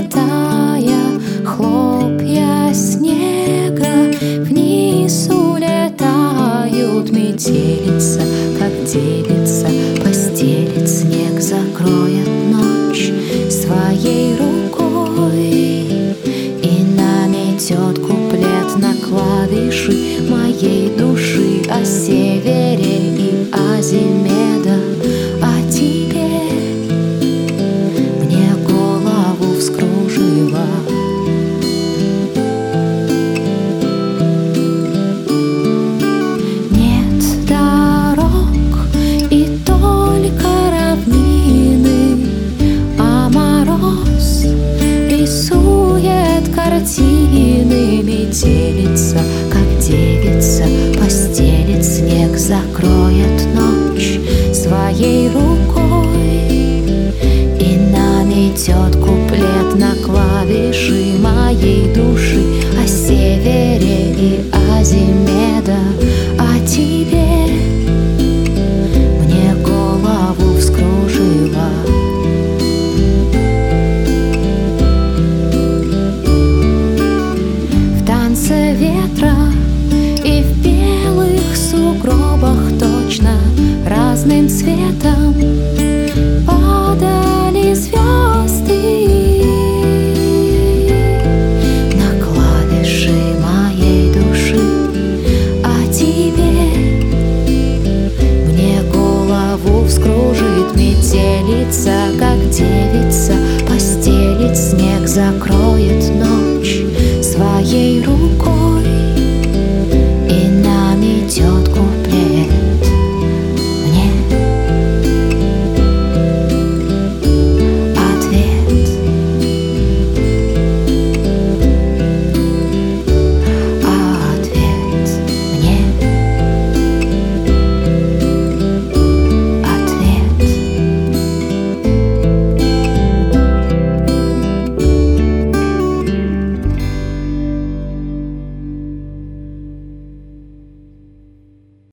тая хлопья снега, вниз улетают. Метелица, как девица, постелит снег, закроет ночь своей рукой и наметет куплет на клавиши моей души о севере и о зиме, да о тебе. Мне голову вскружила. Нет дорог и только равнины, а мороз рисует картины. Метелица, как девица, постелит снег, закроет ночь своей рукой и наметет куплет на клавиши моей души о севере и о зиме, да о тебе. Мне голову вскружила. В танце ветра и в белых сугробах точно разным цветом падали звезды на клавиши моей души о тебе. Мне голову вскружит. Метелица, как девица, постелит снег, закроет